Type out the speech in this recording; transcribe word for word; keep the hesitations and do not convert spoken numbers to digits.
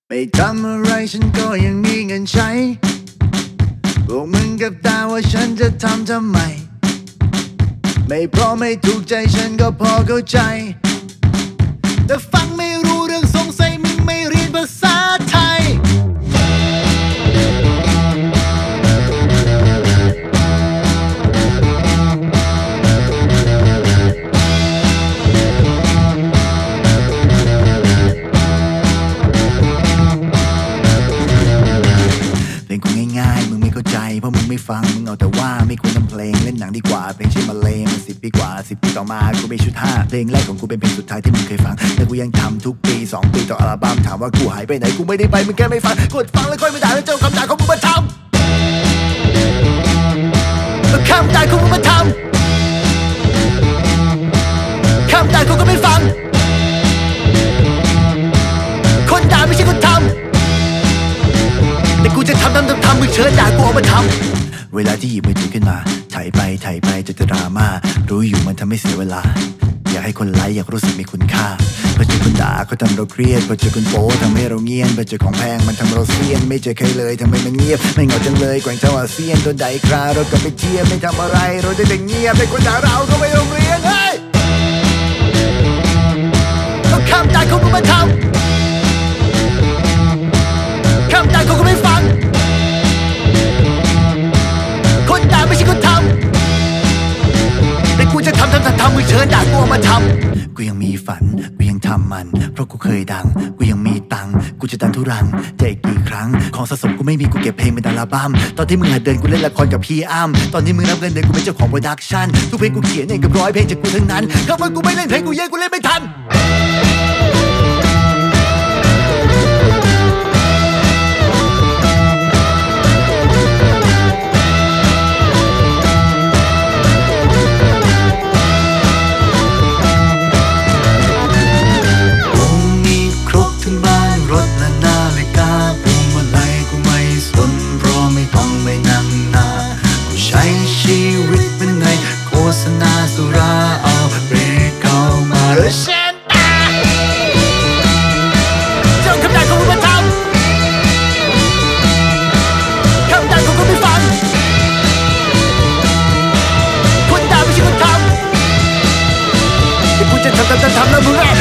ไม่ทำอะไรฉันก็ยังมีเงินใช้พวกมึงกับตาว่าฉันจะทำทำไมไม่เพราะไม่ถูกใจฉันก็พอเข้าใจแต่ฟังไม่รู้เรื่องสงสัยมึงไม่เรียนภาษาไทยเพลงกูง่ายๆมึงไม่เข้าใจเพราะมึงไม่ฟังมึงเอาแต่ว่าไม่ควรทำเพลงเล่นหนังดีกว่าเพลงชื่อมาเลมันสิบปีกว่าสิบปีต่อมากูมีชุดห้าเพลงแรกของกูเป็นเพลงสุดท้ายที่มึงเคยฟังแต่กูยังทำทุกปีสองปีต่ออัลบั้มถามว่ากูหายไปไหนกูไม่ได้ไปมึงแค่ไม่ฟังกดฟังแล้วค่อยมาด่าแล้วเจ้าคำด่าของมึงมาทำคำด่าของมึงมาทำคำด่ากูก็ไม่ฟังคนด่าไม่ใช่คนทำแต่กูจะทำทำทำทำมึงเชิญด่ากูเอามาทำเวลาที่หยิบมือถือขึ้นมาถ่ายไปถ่ายไปจะดราม่ารู้อยู่มันทำให้เสียเวลาอยากให้คนไลค์อยากรู้สึกมีคุณค่าพอเจอคนด่าเขาทำเราเครียดพอเจอคนโป๊ทำให้เราเงียบพอเจอของแพงมันทำเราเซียนไม่เจอใครเลยทำไมมันเงียบไม่เหงาจังเลยแกว่งเท่าอาเซียนโดนด่าอีกคราเราก็ไปเทียบไม่ทำอะไรเราได้แต่เงียบให้คนด่าเราก็ไปโรงเรียนเฮ้ยเอาคำด่าของมึงมาทำคำด่าเขาก็ไม่ฟังคนด่าไม่ใช่คนทำแต่กูจะทำทำทำทำมึงเชิญด่ากูเอามาทำกูยังมีฝันกูยังทำมันเพราะกูเคยดังกูยังมีตังค์กูจะดันทุรังจะอีกกี่ครั้งของสะสมกูไม่มีกูเก็บเพลงเป็นอัลบั้มตอนที่มึงหัดเดินกูเล่นละครกับพี่อ้ำตอนที่มึงรับเงินเดือนกูเป็นเจ้าของโปรดักชั่นทุกเพลงกูเขียนเองกับร้อยเพลงจากกูทั้งนั้นถ้าว่ากูไม่เล่นเพลงกูเย่กูเล่นไม่ทันสุราเอาเบรกเข้ามาแล้วเช่นตาเจ้าคำด่าของมึงมาทำคำด่าของกูไม่ฟังคนด่าไม่ใช่คนทำแต่กูจะทำทำทำทำแล้วมึง